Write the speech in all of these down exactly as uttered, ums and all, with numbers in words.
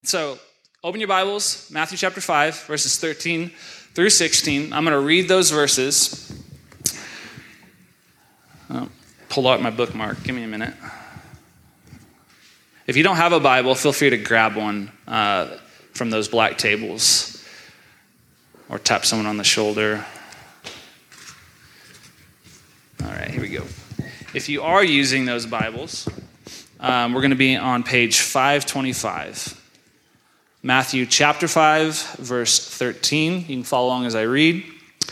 So open your Bibles, Matthew chapter five, verses thirteen through sixteen. I'm going to read those verses. Oh, pull out my bookmark. Give me a minute. If you don't have a Bible, feel free to grab one uh, from those black tables or tap someone on the shoulder. All right, here we go. If you are using those Bibles, um, we're going to be on page five twenty-five. Matthew chapter five, verse thirteen. You can follow along as I read.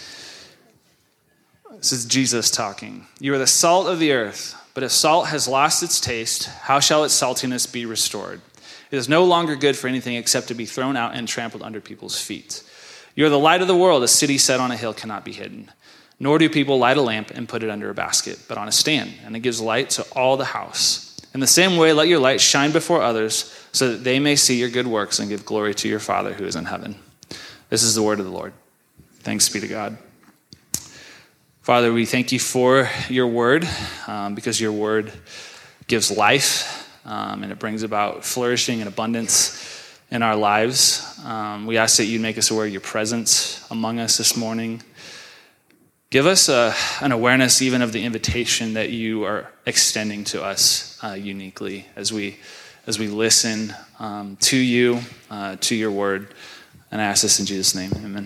This is Jesus talking. You are the salt of the earth, but if salt has lost its taste, how shall its saltiness be restored? It is no longer good for anything except to be thrown out and trampled under people's feet. You are the light of the world. A city set on a hill cannot be hidden. Nor do people light a lamp and put it under a basket, but on a stand, and it gives light to all the house. In the same way, let your light shine before others, so that they may see your good works and give glory to your Father who is in heaven. This is the word of the Lord. Thanks be to God. Father, we thank you for your word, um, because your word gives life, um, and it brings about flourishing and abundance in our lives. Um, we ask that you make us aware of your presence among us this morning. Give us a, an awareness even of the invitation that you are extending to us uh, uniquely as we as we listen um, to you, uh, to your word. And I ask this in Jesus' name, amen.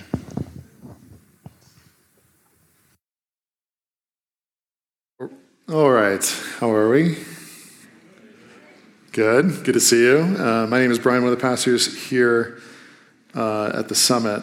All right, how are we? Good, good to see you. Uh, my name is Brian, one of the pastors here uh, at the Summit.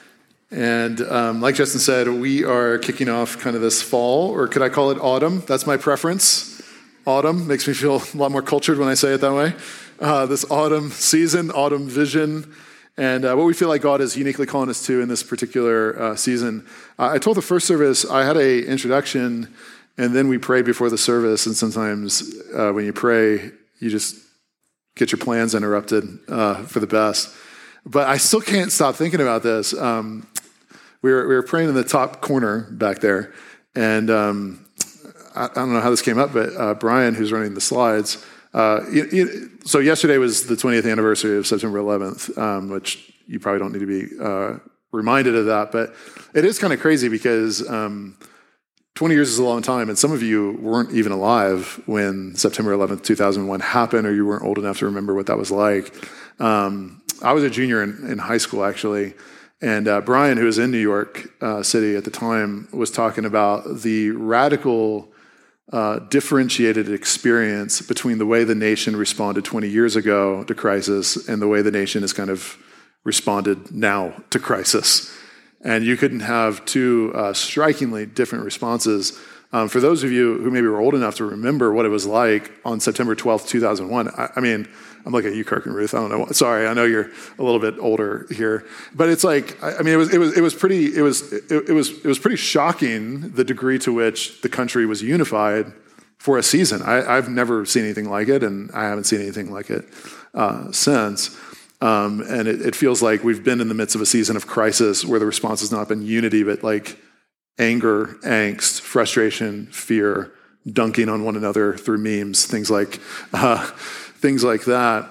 And um, like Justin said, we are kicking off kind of this fall, or could I call it autumn? That's my preference. Autumn makes me feel a lot more cultured when I say it that way. Uh, this autumn season, autumn vision, and uh, what we feel like God is uniquely calling us to in this particular uh, season. Uh, I told the first service, I had a introduction, and then we prayed before the service, and sometimes uh, when you pray, you just get your plans interrupted uh, for the best. But I still can't stop thinking about this. Um, we were we were praying in the top corner back there, and um, I, I don't know how this came up, but uh, Brian, who's running the slides, uh, you, you, so yesterday was the twentieth anniversary of September eleventh, um, which you probably don't need to be uh, reminded of that, but it is kind of crazy because um, twenty years is a long time, and some of you weren't even alive when September eleventh, two thousand one happened, or you weren't old enough to remember what that was like. Um, I was a junior in, in high school, actually, and uh, Brian, who was in New York uh, City at the time, was talking about the radical, uh, differentiated experience between the way the nation responded twenty years ago to crisis and the way the nation has kind of responded now to crisis. And you couldn't have two uh, strikingly different responses. Um, for those of you who maybe were old enough to remember what it was like on September twelfth, two thousand one, I, I mean, I'm looking at you, Kirk and Ruth. I don't know. Sorry, I know you're a little bit older here, but it's like, I mean, it was, it was, it was pretty, it was, it, it was, it was pretty shocking the degree to which the country was unified for a season. I, I've never seen anything like it, and I haven't seen anything like it uh, since. Um, and it, it feels like we've been in the midst of a season of crisis where the response has not been unity, but like anger, angst, frustration, fear, dunking on one another through memes, things like uh, things like that.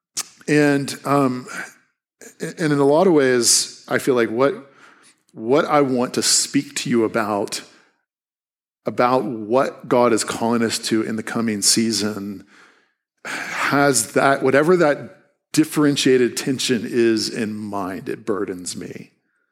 And um, and in a lot of ways, I feel like what what I want to speak to you about about what God is calling us to in the coming season has that, whatever that differentiated tension is in mind. It burdens me.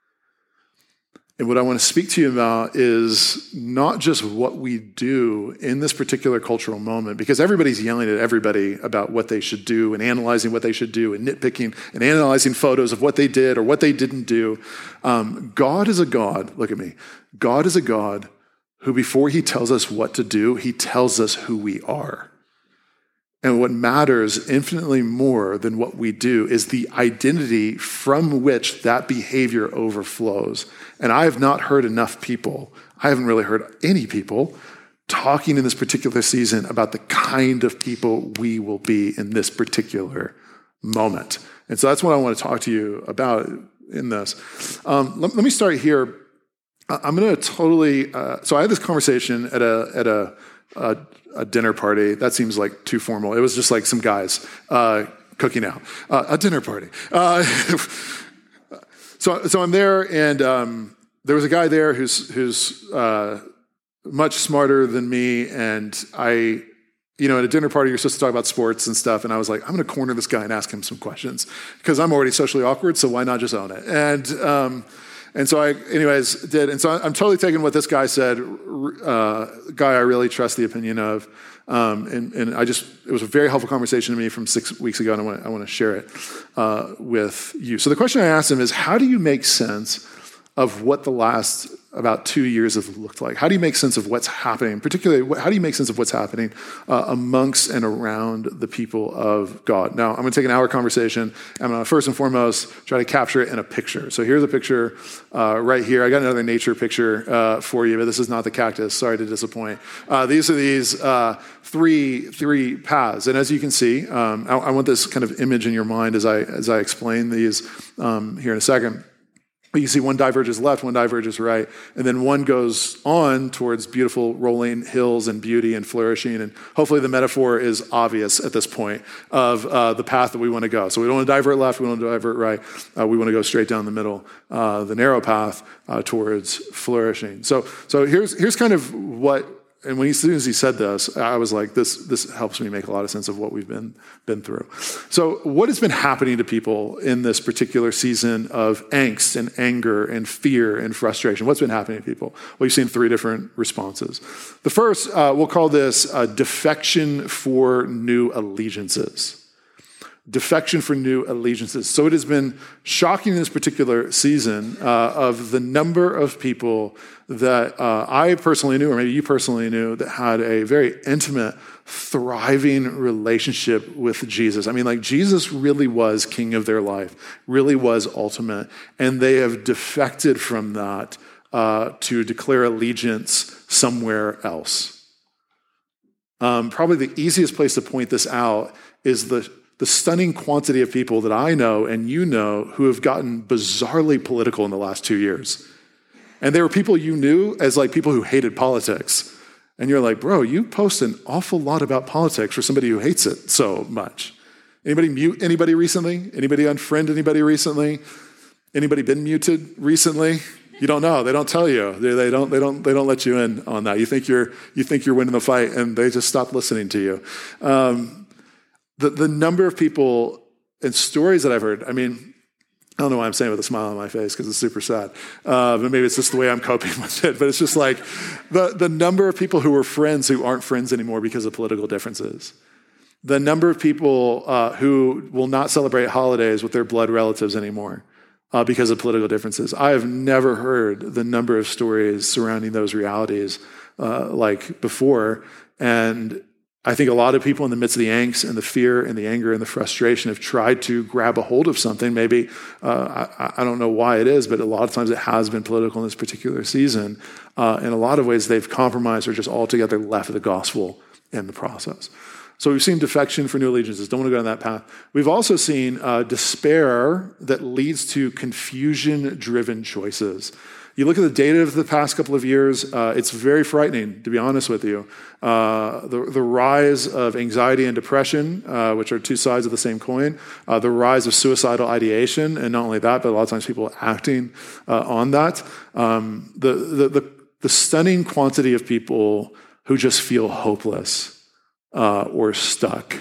And what I want to speak to you about is not just what we do in this particular cultural moment, because everybody's yelling at everybody about what they should do and analyzing what they should do and nitpicking and analyzing photos of what they did or what they didn't do. Um, God is a God, look at me, God is a God who before he tells us what to do, he tells us who we are. And what matters infinitely more than what we do is the identity from which that behavior overflows. And I have not heard enough people, I haven't really heard any people, talking in this particular season about the kind of people we will be in this particular moment. And so that's what I want to talk to you about in this. Um, let, let me start here. I'm going to totally, uh, so I had this conversation at a, at a, a, a dinner party. That seems like too formal. It was just like some guys, uh, cooking out, uh, a dinner party. Uh, so, so I'm there, and um, there was a guy there who's who's uh, much smarter than me, and I, you know, at a dinner party, you're supposed to talk about sports and stuff, and I was like, I'm going to corner this guy and ask him some questions because I'm already socially awkward, so why not just own it? And um, and so I, anyways, did. And so I'm totally taking what this guy said, uh, guy I really trust the opinion of. Um, and, and I just, it was a very helpful conversation to me from six weeks ago, and I want, I want to share it uh, with you. So the question I asked him is, how do you make sense of what the last about two years have looked like? How do you make sense of what's happening? Particularly, how do you make sense of what's happening uh, amongst and around the people of God? Now, I'm going to take an hour conversation. I'm going to first and foremost try to capture it in a picture. So here's a picture uh, right here. I got another nature picture uh, for you, but this is not the cactus. Sorry to disappoint. Uh, these are these uh, three three paths, and as you can see, um, I, I want this kind of image in your mind as I as I explain these um, here in a second. You see one diverges left, one diverges right, and then one goes on towards beautiful rolling hills and beauty and flourishing. And hopefully the metaphor is obvious at this point of uh, the path that we want to go. So we don't want to divert left, we don't want to divert right. Uh, we want to go straight down the middle, uh, the narrow path uh, towards flourishing. So, so here's here's kind of what. And when he, as soon as he said this, I was like, this this helps me make a lot of sense of what we've been been through. So what has been happening to people in this particular season of angst and anger and fear and frustration? What's been happening to people? Well, you've seen three different responses. The first, uh, we'll call this uh, defection for new allegiances. Defection for new allegiances. So it has been shocking in this particular season uh, of the number of people that uh, I personally knew, or maybe you personally knew, that had a very intimate, thriving relationship with Jesus. I mean, like, Jesus really was king of their life, really was ultimate, and they have defected from that uh, to declare allegiance somewhere else. Um, probably the easiest place to point this out is the the stunning quantity of people that I know and you know who have gotten bizarrely political in the last two years. And they were people you knew as like people who hated politics. And you're like, bro, you post an awful lot about politics for somebody who hates it so much. Anybody mute anybody recently? Anybody unfriend anybody recently? Anybody been muted recently? You don't know. They don't tell you. They, they don't. They don't. They don't let you in on that. You think you're. You think you're winning the fight, and they just stop listening to you. Um, The, the number of people and stories that I've heard, I mean, I don't know why I'm saying it with a smile on my face because it's super sad. Uh, but maybe it's just the way I'm coping with it. But it's just like the, the number of people who were friends who aren't friends anymore because of political differences. The number of people uh, who will not celebrate holidays with their blood relatives anymore uh, because of political differences. I have never heard the number of stories surrounding those realities uh, like before. And I think a lot of people in the midst of the angst and the fear and the anger and the frustration have tried to grab a hold of something. Maybe, uh, I, I don't know why it is, but a lot of times it has been political in this particular season. Uh, in a lot of ways, they've compromised or just altogether left the gospel in the process. So we've seen defection for new allegiances. Don't want to go down that path. We've also seen uh, despair that leads to confusion-driven choices. You look at the data of the past couple of years, uh, it's very frightening, to be honest with you. Uh, the, the rise of anxiety and depression, uh, which are two sides of the same coin, uh, the rise of suicidal ideation, and not only that, but a lot of times people acting uh, on that. Um, the, the, the, the stunning quantity of people who just feel hopeless uh, or stuck,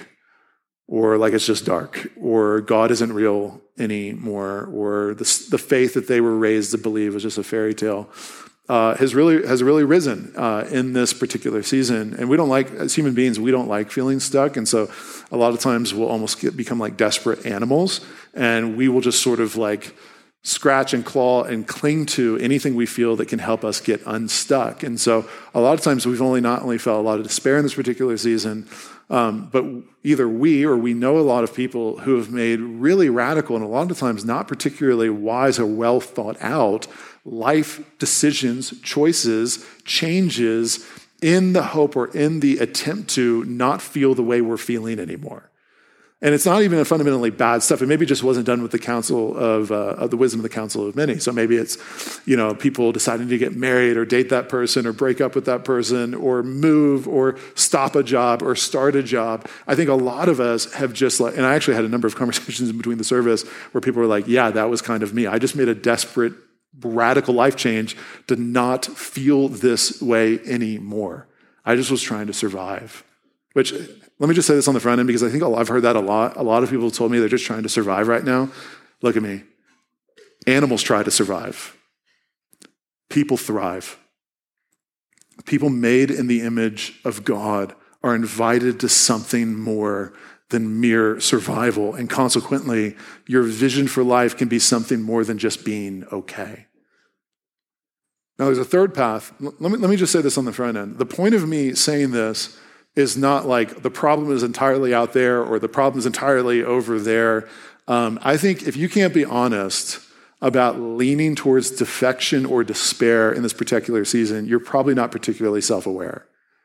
or like it's just dark, or God isn't real anymore, or the, the faith that they were raised to believe was just a fairy tale, uh, has really has really risen uh, in this particular season. And we don't like, as human beings, we don't like feeling stuck. And so a lot of times we'll almost get, become like desperate animals, and we will just sort of like scratch and claw and cling to anything we feel that can help us get unstuck. And so a lot of times we've only not only felt a lot of despair in this particular season, um, but either we or we know a lot of people who have made really radical and a lot of times not particularly wise or well thought out life decisions, choices, changes in the hope or in the attempt to not feel the way we're feeling anymore. And it's not even fundamentally bad stuff. It maybe just wasn't done with the counsel of, uh, of the wisdom of the counsel of many. So maybe it's, you know, people deciding to get married or date that person or break up with that person or move or stop a job or start a job. I think a lot of us have just like, and I actually had a number of conversations in between the service where people were like, yeah, that was kind of me. I just made a desperate, radical life change to not feel this way anymore. I just was trying to survive, which... Let me just say this on the front end because I think I've heard that a lot. A lot of people told me they're just trying to survive right now. Look at me. Animals try to survive. People thrive. People made in the image of God are invited to something more than mere survival. And consequently, your vision for life can be something more than just being okay. Now, there's a third path. Let me, let me just say this on the front end. The point of me saying this is not like the problem is entirely out there or the problem is entirely over there. Um, I think if you can't be honest about leaning towards defection or despair in this particular season, you're probably not particularly self-aware.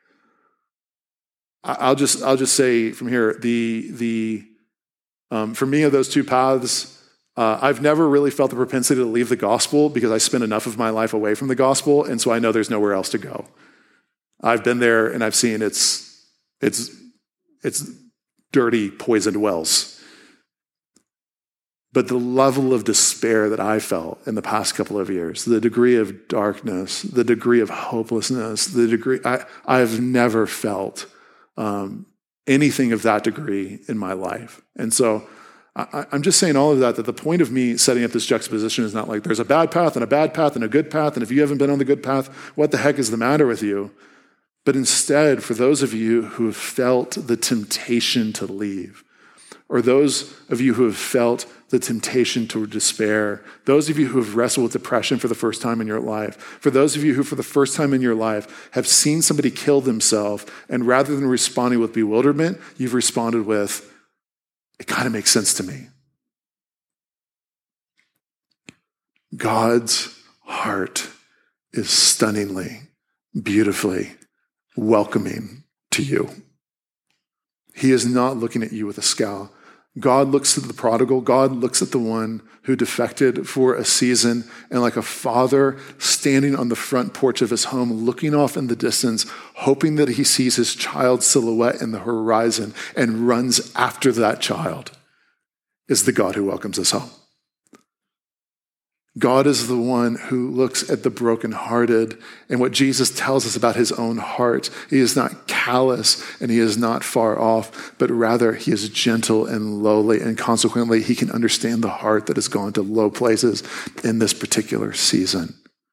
I'll just I'll just say from here, the the um, for me of those two paths, uh, I've never really felt the propensity to leave the gospel because I spent enough of my life away from the gospel, and so I know there's nowhere else to go. I've been there and I've seen it's It's it's dirty, poisoned wells. But the level of despair that I felt in the past couple of years, the degree of darkness, the degree of hopelessness, the degree, I, I've never felt um, anything of that degree in my life. And so I, I'm just saying all of that, that the point of me setting up this juxtaposition is not like there's a bad path and a bad path and a good path, and if you haven't been on the good path, what the heck is the matter with you? But instead, for those of you who have felt the temptation to leave, or those of you who have felt the temptation to despair, those of you who have wrestled with depression for the first time in your life, for those of you who for the first time in your life have seen somebody kill themselves, and rather than responding with bewilderment, you've responded with, it kind of makes sense to me. God's heart is stunningly, beautifully welcoming to you. He is not looking at you with a scowl. God looks at the prodigal. God looks at the one who defected for a season, and like a father standing on the front porch of his home, looking off in the distance, hoping that he sees his child's silhouette in the horizon and runs after that child, is the God who welcomes us home. God is the one who looks at the brokenhearted, and what Jesus tells us about his own heart, he is not callous and he is not far off, but rather he is gentle and lowly, and consequently he can understand the heart that has gone to low places in this particular season.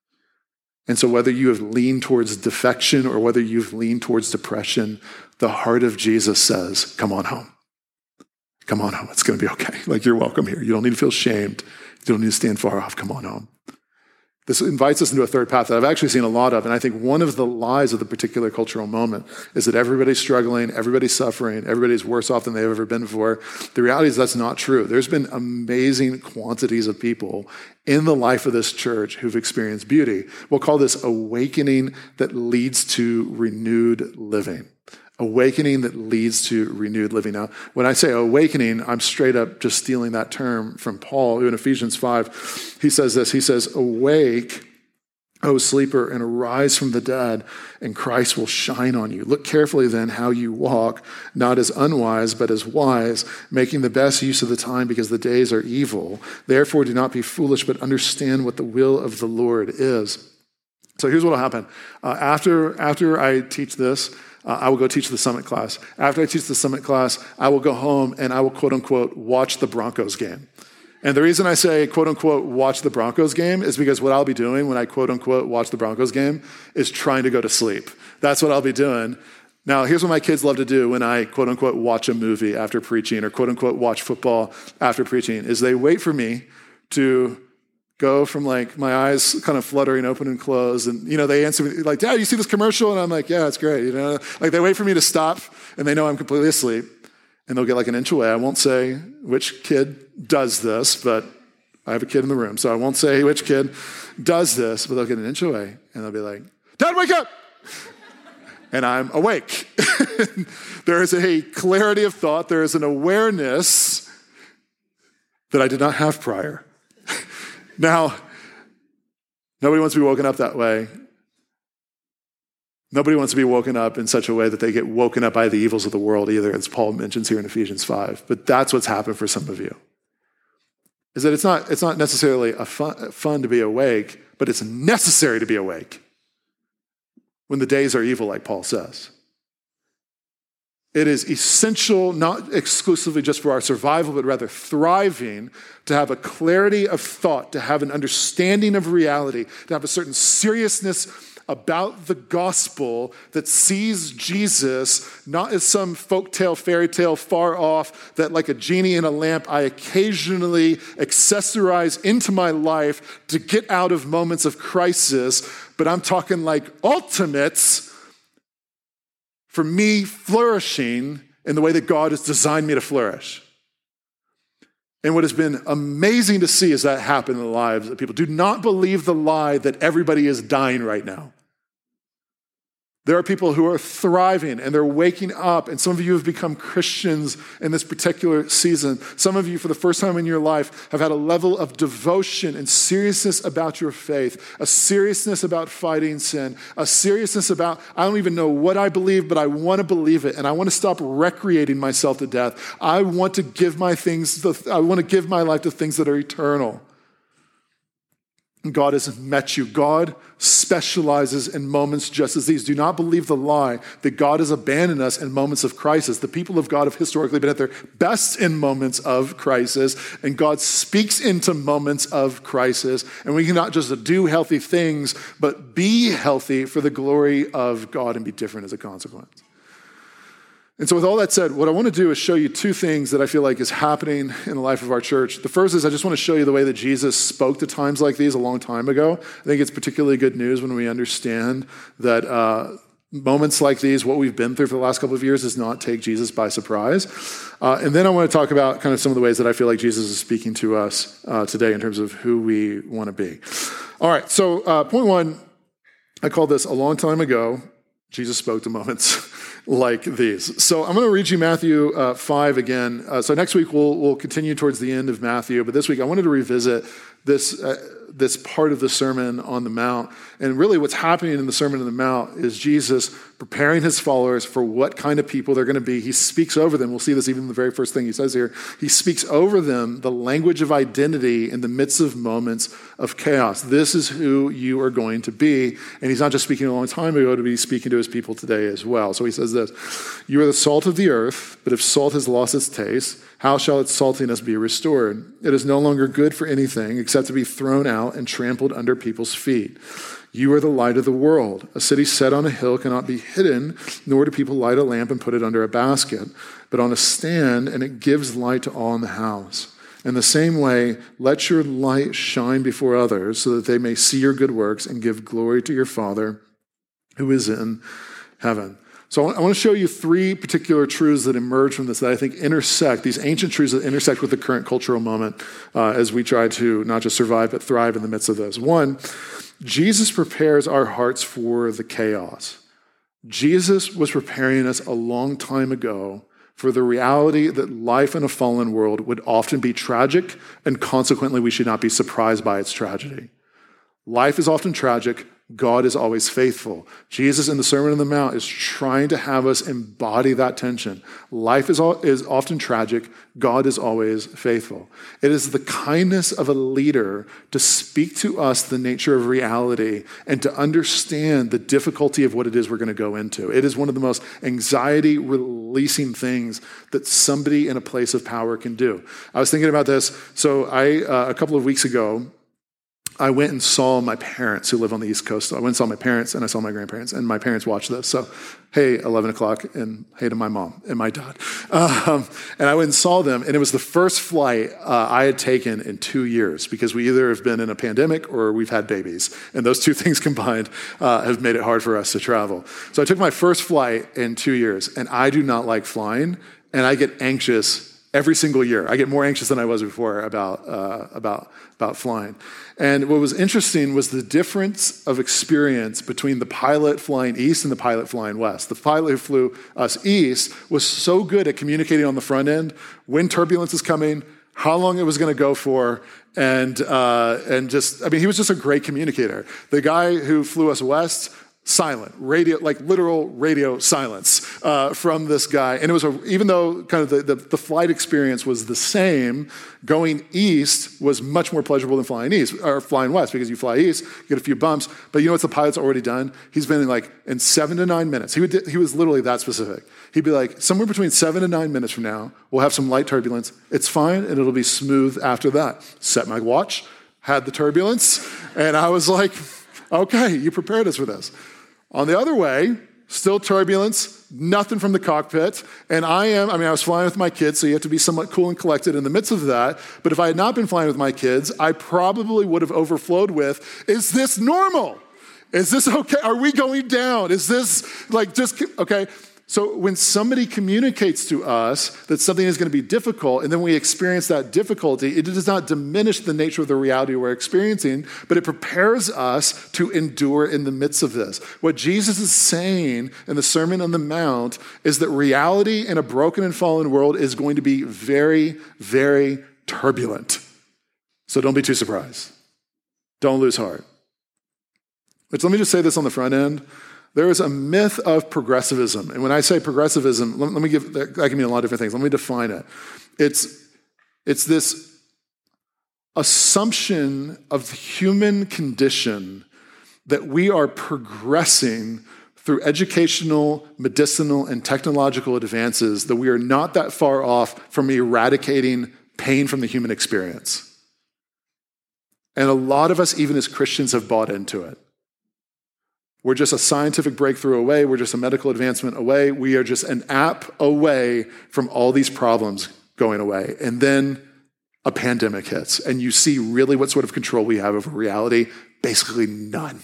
And so whether you have leaned towards defection or whether you've leaned towards depression, the heart of Jesus says, come on home. Come on home. It's going to be okay. Like, you're welcome here. You don't need to feel shamed. You don't need to stand far off. Come on home. This invites us into a third path that I've actually seen a lot of, and I think one of the lies of the particular cultural moment is that everybody's struggling, everybody's suffering, everybody's worse off than they've ever been before. The reality is that's not true. There's been amazing quantities of people in the life of this church who've experienced beauty. We'll call this awakening that leads to renewed living. Awakening that leads to renewed living. Now, when I say awakening, I'm straight up just stealing that term from Paul, who in Ephesians five, he says this, he says, awake, O sleeper, and arise from the dead, and Christ will shine on you. Look carefully then how you walk, not as unwise, but as wise, making the best use of the time because the days are evil. Therefore, do not be foolish, but understand what the will of the Lord is. So here's what will happen. Uh, after, after I teach this, Uh, I will go teach the summit class. After I teach the summit class, I will go home and I will, quote unquote, watch the Broncos game. And the reason I say, quote unquote, watch the Broncos game is because what I'll be doing when I, quote unquote, watch the Broncos game is trying to go to sleep. That's what I'll be doing. Now, here's what my kids love to do when I, quote unquote, watch a movie after preaching or, quote unquote, watch football after preaching, is they wait for me to go from like my eyes kind of fluttering open and closed. And, you know, they answer me like, Dad, you see this commercial? And I'm like, yeah, it's great. You know, like they wait for me to stop and they know I'm completely asleep and they'll get like an inch away. I won't say which kid does this, but I have a kid in the room. So I won't say which kid does this, but they'll get an inch away and they'll be like, Dad, wake up. and I'm awake. There is a clarity of thought. There is an awareness that I did not have prior. Now, nobody wants to be woken up that way. Nobody wants to be woken up in such a way that they get woken up by the evils of the world either, as Paul mentions here in Ephesians five. But that's what's happened for some of you. Is that it's not, it's not necessarily a fun, fun to be awake, but it's necessary to be awake when the days are evil, like Paul says. It is essential, not exclusively just for our survival, but rather thriving, to have a clarity of thought, to have an understanding of reality, to have a certain seriousness about the gospel that sees Jesus not as some folktale, fairy tale far off that like a genie in a lamp I occasionally accessorize into my life to get out of moments of crisis, but I'm talking like ultimates for me flourishing in the way that God has designed me to flourish. And what has been amazing to see is that happen in the lives of people. Do not believe the lie that everybody is dying right now. There are people who are thriving and they're waking up, and some of you have become Christians in this particular season. Some of you, for the first time in your life, have had a level of devotion and seriousness about your faith, a seriousness about fighting sin, a seriousness about, I don't even know what I believe, but I want to believe it, and I want to stop recreating myself to death. I want to give my things, I want to give my life to things that are eternal. God has met you. God specializes in moments just as these. Do not believe the lie that God has abandoned us in moments of crisis. The people of God have historically been at their best in moments of crisis, and God speaks into moments of crisis. And we cannot just do healthy things, but be healthy for the glory of God and be different as a consequence. And so with all that said, what I want to do is show you two things that I feel like is happening in the life of our church. The first is I just want to show you the way that Jesus spoke to times like these a long time ago. I think it's particularly good news when we understand that uh, moments like these, what we've been through for the last couple of years, does not take Jesus by surprise. Uh, and then I want to talk about kind of some of the ways that I feel like Jesus is speaking to us uh, today in terms of who we want to be. All right, so uh, point one, I called this a long time ago, Jesus spoke to moments like these. So I'm going to read you Matthew uh, five again. Uh, so next week we'll we'll continue towards the end of Matthew, but this week I wanted to revisit this uh, this part of the Sermon on the Mount. And really what's happening in the Sermon on the Mount is Jesus preparing his followers for what kind of people they're going to be. He speaks over them. We'll see this even in the very first thing he says here. He speaks over them the language of identity in the midst of moments of chaos. This is who you are going to be. And he's not just speaking a long time ago, to be speaking to his people today as well. So he says this: you are the salt of the earth, but if salt has lost its taste, how shall its saltiness be restored? It is no longer good for anything except to be thrown out and trampled under people's feet. You are the light of the world. A city set on a hill cannot be hidden, nor do people light a lamp and put it under a basket, but on a stand, and it gives light to all in the house. In the same way, let your light shine before others so that they may see your good works and give glory to your Father who is in heaven. So I want to show you three particular truths that emerge from this that I think intersect, these ancient truths that intersect with the current cultural moment uh, as we try to not just survive, but thrive in the midst of this. One, Jesus prepares our hearts for the chaos. Jesus was preparing us a long time ago for the reality that life in a fallen world would often be tragic, and consequently we should not be surprised by its tragedy. Life is often tragic. God is always faithful. Jesus in the Sermon on the Mount is trying to have us embody that tension. Life is, all, is often tragic. God is always faithful. It is the kindness of a leader to speak to us the nature of reality and to understand the difficulty of what it is we're going to go into. It is one of the most anxiety-releasing things that somebody in a place of power can do. I was thinking about this. So I, uh, a couple of weeks ago, I went and saw my parents who live on the East Coast. So I went and saw my parents and I saw my grandparents, and my parents watched this. So, hey, eleven o'clock, and hey to my mom and my dad. Um, and I went and saw them, and it was the first flight uh, I had taken in two years because we either have been in a pandemic or we've had babies. And those two things combined uh, have made it hard for us to travel. So I took my first flight in two years, and I do not like flying, and I get anxious every single year. I get more anxious than I was before about, uh, about, about flying. And what was interesting was the difference of experience between the pilot flying east and the pilot flying west. The pilot who flew us east was so good at communicating on the front end, when turbulence is coming, how long it was going to go for, and uh, and just, I mean, he was just a great communicator. The guy who flew us west, silent, radio, like literal radio silence uh, from this guy. And it was, a, even though kind of the, the, the flight experience was the same, going east was much more pleasurable than flying east, or flying west, because you fly east, you get a few bumps, but you know what the pilot's already done? He's been in like, in seven to nine minutes. He would, he was literally that specific. He'd be like, somewhere between seven to nine minutes from now, we'll have some light turbulence. It's fine, and it'll be smooth after that. Set my watch, had the turbulence, and I was like, okay, you prepared us for this. On the other way, still turbulence, nothing from the cockpit, and I am, I mean, I was flying with my kids, so you have to be somewhat cool and collected in the midst of that, but if I had not been flying with my kids, I probably would have overflowed with, is this normal? Is this okay? Are we going down? Is this, like, just, okay? So when somebody communicates to us that something is going to be difficult, and then we experience that difficulty, it does not diminish the nature of the reality we're experiencing, but it prepares us to endure in the midst of this. What Jesus is saying in the Sermon on the Mount is that reality in a broken and fallen world is going to be very, very turbulent. So don't be too surprised. Don't lose heart. But let me just say this on the front end. There is a myth of progressivism. And when I say progressivism, let, let me give, that can mean a lot of different things. Let me define it. It's, it's this assumption of the human condition that we are progressing through educational, medicinal, and technological advances, that we are not that far off from eradicating pain from the human experience. And a lot of us, even as Christians, have bought into it. We're just a scientific breakthrough away. We're just a medical advancement away. We are just an app away from all these problems going away. And then a pandemic hits, and you see really what sort of control we have over reality. Basically none.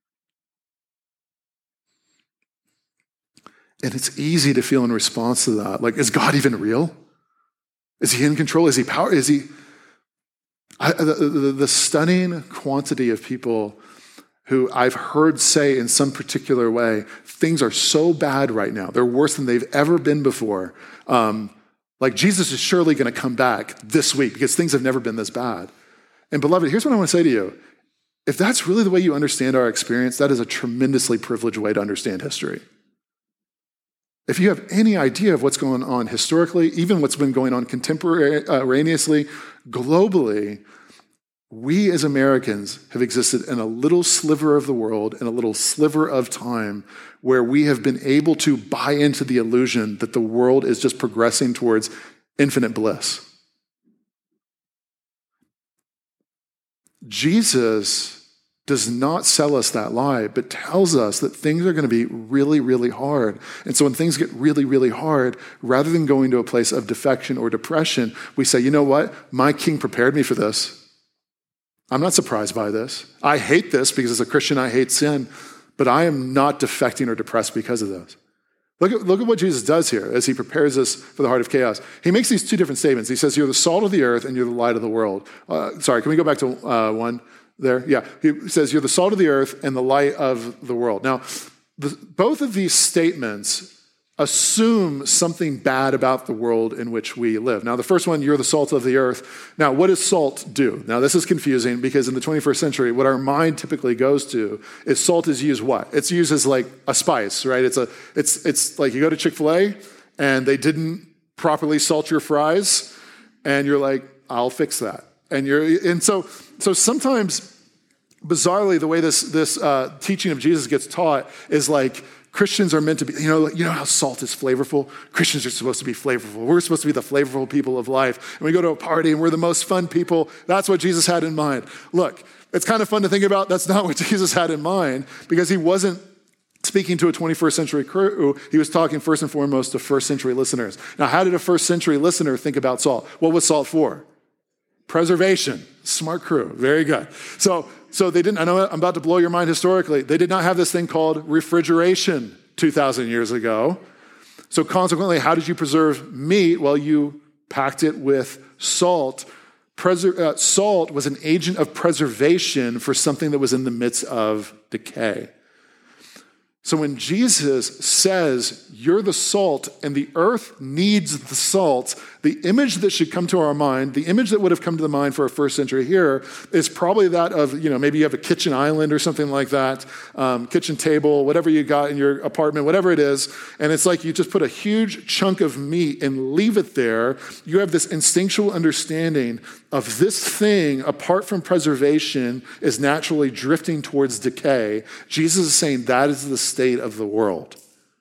And it's easy to feel in response to that. Like, is God even real? Is he in control? Is he power? Is he... I, the, the, the stunning quantity of people who I've heard say in some particular way, things are so bad right now, they're worse than they've ever been before. Um, like, Jesus is surely going to come back this week because things have never been this bad. And beloved, here's what I want to say to you. If that's really the way you understand our experience, that is a tremendously privileged way to understand history. If you have any idea of what's going on historically, even what's been going on contemporaneously, globally, we as Americans have existed in a little sliver of the world, in a little sliver of time, where we have been able to buy into the illusion that the world is just progressing towards infinite bliss. Jesus does not sell us that lie, but tells us that things are going to be really, really hard. And so when things get really, really hard, rather than going to a place of defection or depression, we say, you know what? My King prepared me for this. I'm not surprised by this. I hate this because as a Christian, I hate sin, but I am not defecting or depressed because of this. Look at, look at what Jesus does here as he prepares us for the heart of chaos. He makes these two different statements. He says, you're the salt of the earth and you're the light of the world. Uh, sorry, can we go back to uh, one there? Yeah, he says, you're the salt of the earth and the light of the world. Now, the, both of these statements assume something bad about the world in which we live. Now, the first one, you're the salt of the earth. Now, what does salt do? Now, this is confusing because in the twenty-first century, what our mind typically goes to is salt is used what? It's used as like a spice, right? It's a, it's, it's like you go to Chick-fil-A and they didn't properly salt your fries, and you're like, I'll fix that. And you're, and so, so sometimes, bizarrely, the way this this uh, teaching of Jesus gets taught is like, Christians are meant to be, you know, you know how salt is flavorful? Christians are supposed to be flavorful. We're supposed to be the flavorful people of life. And we go to a party and we're the most fun people. That's what Jesus had in mind. Look, it's kind of fun to think about. That's not what Jesus had in mind, because he wasn't speaking to a twenty-first century crew. He was talking first and foremost to first century listeners. Now, how did a first century listener think about salt? What was salt for? Preservation. Smart crew. Very good. So, so they didn't, I know I'm about to blow your mind historically. They did not have this thing called refrigeration two thousand years ago. So consequently, how did you preserve meat? Well, you packed it with salt. Preser- uh, salt was an agent of preservation for something that was in the midst of decay. So when Jesus says, you're the salt and the earth needs the salt, the image that should come to our mind, the image that would have come to the mind for a first century hearer is probably that of, you know, maybe you have a kitchen island or something like that, um, kitchen table, whatever you got in your apartment, whatever it is. And it's like you just put a huge chunk of meat and leave it there. You have this instinctual understanding of this thing, apart from preservation, is naturally drifting towards decay. Jesus is saying that is the state of the world.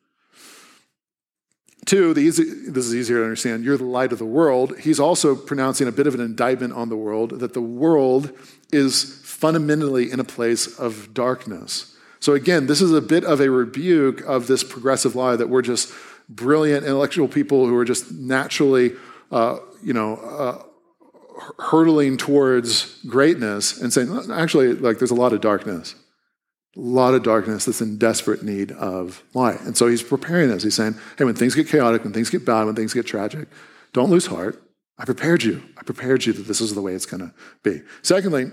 Two, the easy, this is easier to understand, you're the light of the world. He's also pronouncing a bit of an indictment on the world, that the world is fundamentally in a place of darkness. So again, this is a bit of a rebuke of this progressive lie that we're just brilliant intellectual people who are just naturally, uh, you know, uh, hurtling towards greatness, and saying, actually, like, there's a lot of darkness. A lot of darkness that's in desperate need of light. And so he's preparing us. He's saying, hey, when things get chaotic, when things get bad, when things get tragic, don't lose heart. I prepared you. I prepared you that this is the way it's going to be. Secondly,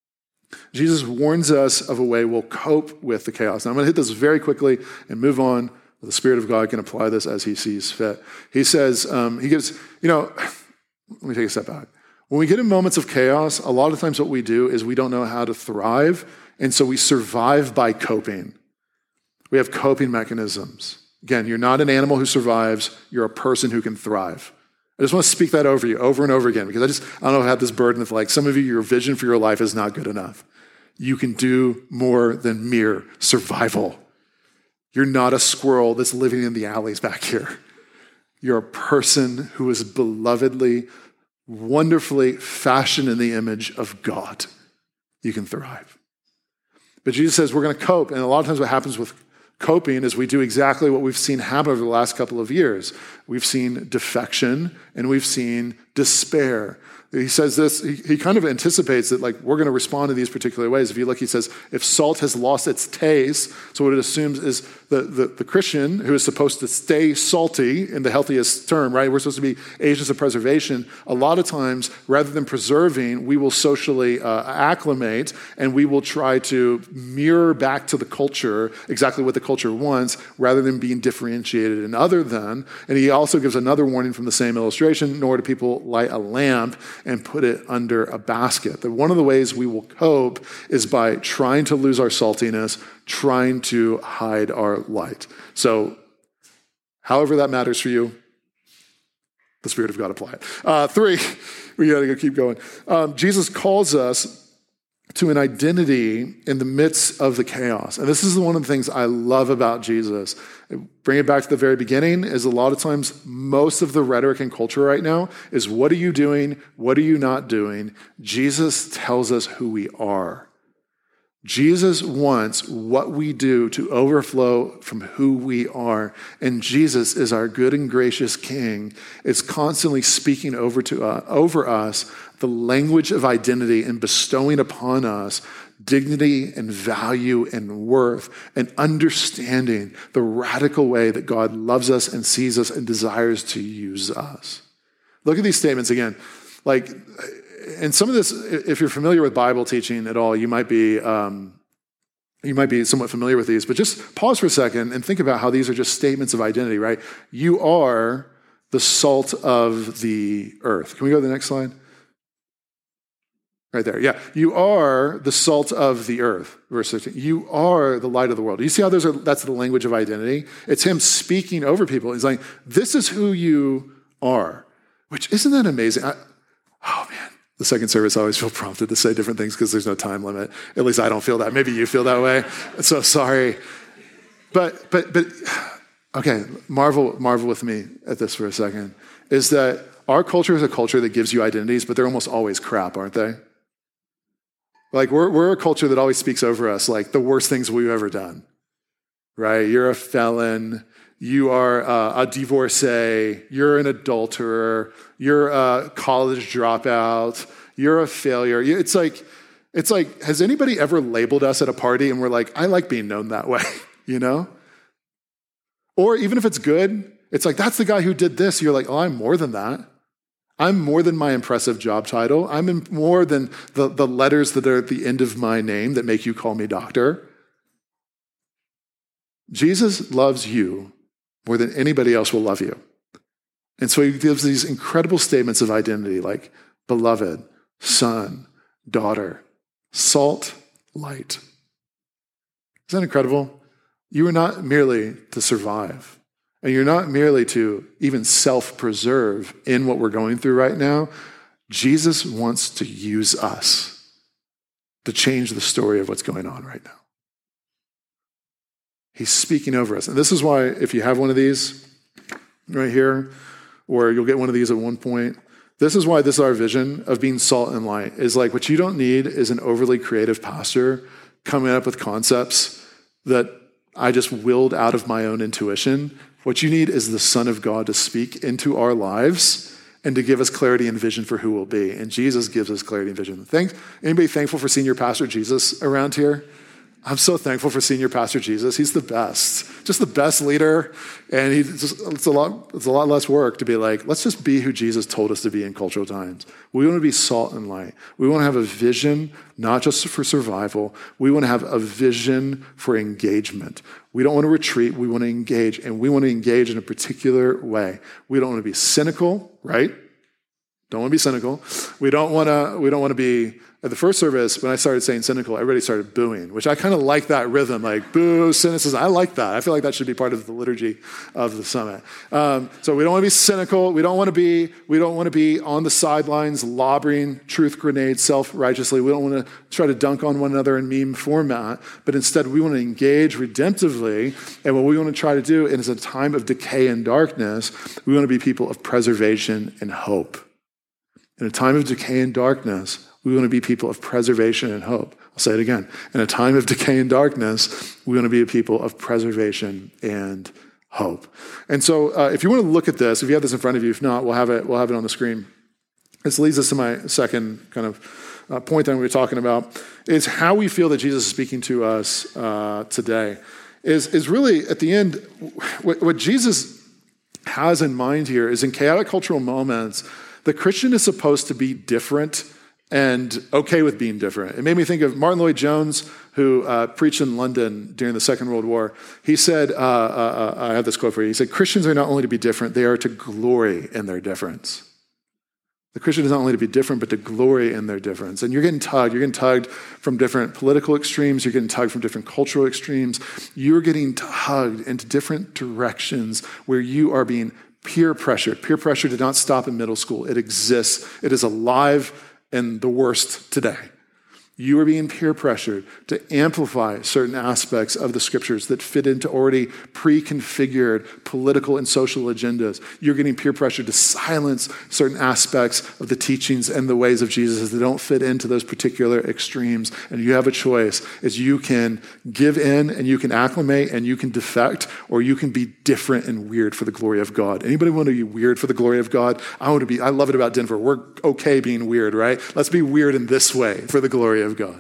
Jesus warns us of a way we'll cope with the chaos. Now, I'm going to hit this very quickly and move on. The Spirit of God can apply this as he sees fit. He says, um, he gives, you know, let me take a step back. When we get in moments of chaos, a lot of times what we do is we don't know how to thrive, and so we survive by coping. We have coping mechanisms. Again, you're not an animal who survives, you're a person who can thrive. I just want to speak that over you over and over again, because I just, I don't know, I have this burden of like, some of you, your vision for your life is not good enough. You can do more than mere survival. You're not a squirrel that's living in the alleys back here. You're a person who is belovedly, wonderfully fashioned in the image of God. You can thrive. But Jesus says we're going to cope, and a lot of times what happens with coping is we do exactly what we've seen happen over the last couple of years. We've seen defection, and we've seen despair. He says this, he, he kind of anticipates that like we're going to respond to these particular ways. If you look, he says, if salt has lost its taste, so what it assumes is the, the, the Christian who is supposed to stay salty in the healthiest term, right? We're supposed to be agents of preservation. A lot of times, rather than preserving, we will socially uh, acclimate, and we will try to mirror back to the culture exactly what the culture wants, rather than being differentiated and other than. And he also gives another warning from the same illustration, nor do people light a lamp and put it under a basket. That one of the ways we will cope is by trying to lose our saltiness, trying to hide our light. So, however that matters for you, the Spirit of God apply it. Uh, three, we gotta go keep going. Um, Jesus calls us to an identity in the midst of the chaos. And this is one of the things I love about Jesus. Bring it back to the very beginning, is a lot of times most of the rhetoric in culture right now is what are you doing? What are you not doing? Jesus tells us who we are. Jesus wants what we do to overflow from who we are. And Jesus is our good and gracious King, is constantly speaking over to uh, over us the language of identity and bestowing upon us dignity and value and worth and understanding the radical way that God loves us and sees us and desires to use us. Look at these statements again. Like, and some of this, if you're familiar with Bible teaching at all, you might be um, you might be somewhat familiar with these, but just pause for a second and think about how these are just statements of identity, right? You are the salt of the earth. Can we go to the next slide? Right there, yeah. You are the salt of the earth, verse thirteen. You are the light of the world. You see how those are, that's the language of identity? It's him speaking over people. He's like, this is who you are, which isn't that amazing? I, oh man, the second service I always feel prompted to say different things because there's no time limit. At least I don't feel that. Maybe you feel that way. So sorry. But, but, but, okay, marvel, marvel with me at this for a second, is that our culture is a culture that gives you identities, but they're almost always crap, aren't they? Like, we're, we're a culture that always speaks over us, like the worst things we've ever done, right? You're a felon. You are uh, a divorcee. You're an adulterer. You're a college dropout. You're a failure. It's like, it's like, has anybody ever labeled us at a party and we're like, I like being known that way, you know? Or even if it's good, it's like, that's the guy who did this. You're like, oh, I'm more than that. I'm more than my impressive job title. I'm more than the, the letters that are at the end of my name that make you call me doctor. Jesus loves you more than anybody else will love you. And so he gives these incredible statements of identity like beloved, son, daughter, salt, light. Isn't that incredible? You are not merely to survive. And you're not merely to even self-preserve in what we're going through right now. Jesus wants to use us to change the story of what's going on right now. He's speaking over us. And this is why if you have one of these right here, or you'll get one of these at one point, this is why this is our vision of being salt and light, is like what you don't need is an overly creative pastor coming up with concepts that I just willed out of my own intuition. What you need is the Son of God to speak into our lives and to give us clarity and vision for who we'll be. And Jesus gives us clarity and vision. Thank, anybody thankful for Senior Pastor Jesus around here? I'm so thankful for Senior Pastor Jesus. He's the best, just the best leader. And he just, it's a lot, it's a lot less work to be like, let's just be who Jesus told us to be in cultural times. We want to be salt and light. We want to have a vision, not just for survival. We want to have a vision for engagement. We don't want to retreat. We want to engage, and we want to engage in a particular way. We don't want to be cynical, right? Don't want to be cynical. We don't want to, we don't want to be, at the first service, when I started saying cynical, everybody started booing, which I kind of like that rhythm, like boo, cynicism. I like that. I feel like that should be part of the liturgy of the summit. Um, so we don't want to be cynical. We don't want to be, we don't want to be on the sidelines lobbing truth grenades self-righteously. We don't want to try to dunk on one another in meme format, but instead we want to engage redemptively. And what we want to try to do is a time of decay and darkness, we want to be people of preservation and hope. In a time of decay and darkness, we want to be people of preservation and hope. I'll say it again. In a time of decay and darkness, we want to be a people of preservation and hope. And so uh, if you want to look at this, if you have this in front of you, if not, we'll have it, we'll have it on the screen. This leads us to my second kind of uh, point that I'm going to be talking about, is how we feel that Jesus is speaking to us uh, today. Is, is really, at the end, what, what Jesus has in mind here is in chaotic cultural moments, the Christian is supposed to be different and okay with being different. It made me think of Martin Lloyd-Jones, who uh, preached in London during the Second World War. He said, uh, uh, uh, I have this quote for you. He said, Christians are not only to be different, they are to glory in their difference. The Christian is not only to be different, but to glory in their difference. And you're getting tugged. You're getting tugged from different political extremes. You're getting tugged from different cultural extremes. You're getting tugged into different directions where you are being peer pressured. Peer pressure did not stop in middle school. It exists. It is alive and the worst today. You are being peer pressured to amplify certain aspects of the scriptures that fit into already pre-configured political and social agendas. You're getting peer pressured to silence certain aspects of the teachings and the ways of Jesus that don't fit into those particular extremes. And you have a choice, is you can give in and you can acclimate and you can defect, or you can be different and weird for the glory of God. Anybody want to be weird for the glory of God? I want to be, I love it about Denver. We're okay being weird, right? Let's be weird in this way for the glory of God.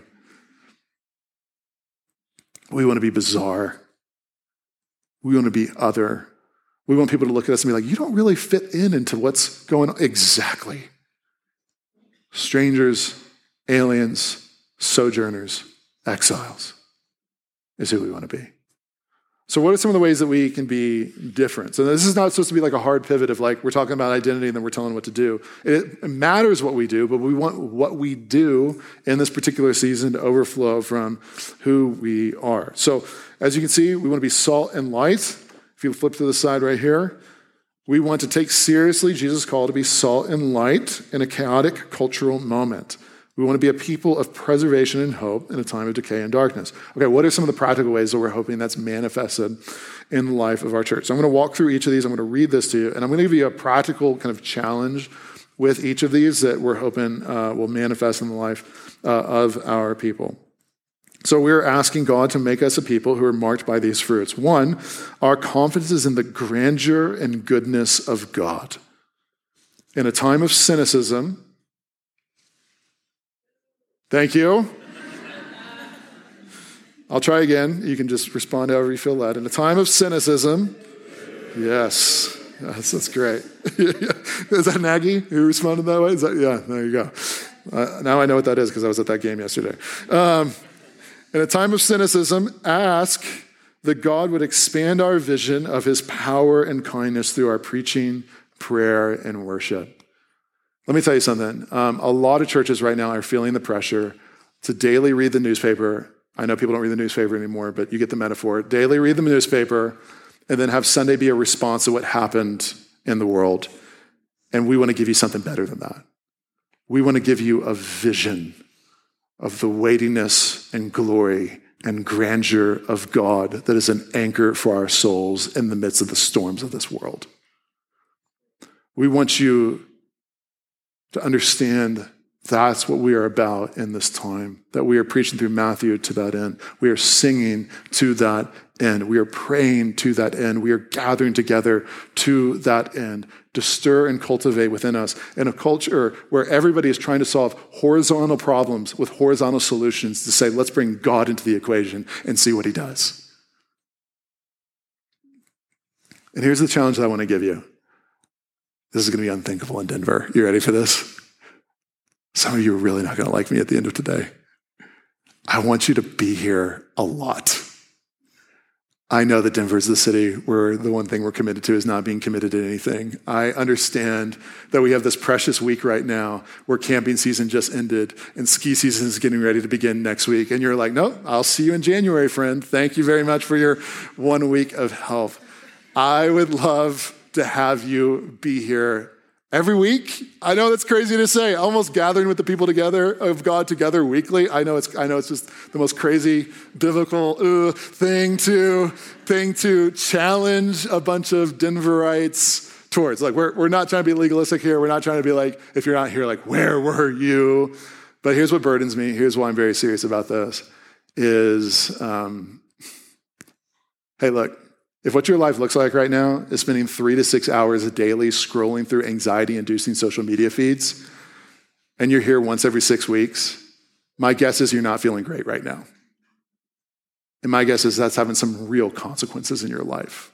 We want to be bizarre. We want to be other. We want people to look at us and be like, you don't really fit in into what's going on. Exactly. Strangers, aliens, sojourners, exiles is who we want to be. So what are some of the ways that we can be different? So this is not supposed to be like a hard pivot of like, we're talking about identity and then we're telling what to do. It matters what we do, but we want what we do in this particular season to overflow from who we are. So as you can see, we want to be salt and light. If you flip to the side right here, we want to take seriously Jesus' call to be salt and light in a chaotic cultural moment. We want to be a people of preservation and hope in a time of decay and darkness. Okay, what are some of the practical ways that we're hoping that's manifested in the life of our church? So I'm going to walk through each of these. I'm going to read this to you, and I'm going to give you a practical kind of challenge with each of these that we're hoping uh, will manifest in the life uh, of our people. So we're asking God to make us a people who are marked by these fruits. One, our confidence is in the grandeur and goodness of God. In a time of cynicism, thank you. I'll try again. You can just respond however you feel led. In a time of cynicism, yes. That's, that's great. Is that Nagy who responded that way? Is that, yeah, there you go. Uh, now I know what that is because I was at that game yesterday. Um, in a time of cynicism, ask that God would expand our vision of his power and kindness through our preaching, prayer, and worship. Let me tell you something. Um, a lot of churches right now are feeling the pressure to daily read the newspaper. I know people don't read the newspaper anymore, but you get the metaphor. Daily read the newspaper and then have Sunday be a response to what happened in the world. And we want to give you something better than that. We want to give you a vision of the weightiness and glory and grandeur of God that is an anchor for our souls in the midst of the storms of this world. We want you to understand that's what we are about in this time, that we are preaching through Matthew to that end. We are singing to that end. We are praying to that end. We are gathering together to that end to stir and cultivate within us in a culture where everybody is trying to solve horizontal problems with horizontal solutions to say, let's bring God into the equation and see what he does. And here's the challenge that I want to give you. This is going to be unthinkable in Denver. You ready for this? Some of you are really not going to like me at the end of today. I want you to be here a lot. I know that Denver is the city where the one thing we're committed to is not being committed to anything. I understand that we have this precious week right now where camping season just ended and ski season is getting ready to begin next week. And you're like, nope, I'll see you in January, friend. Thank you very much for your one week of help. I would love to have you be here every week. I know that's crazy to say, almost gathering with the people together of God together weekly. I know it's I know it's just the most crazy biblical uh, thing to thing to challenge a bunch of Denverites towards. Like we're we're not trying to be legalistic here. We're not trying to be like, if you're not here, like, where were you? But here's what burdens me. Here's why I'm very serious about this is, um, hey, look, if what your life looks like right now is spending three to six hours daily scrolling through anxiety-inducing social media feeds, and you're here once every six weeks, my guess is you're not feeling great right now. And my guess is that's having some real consequences in your life.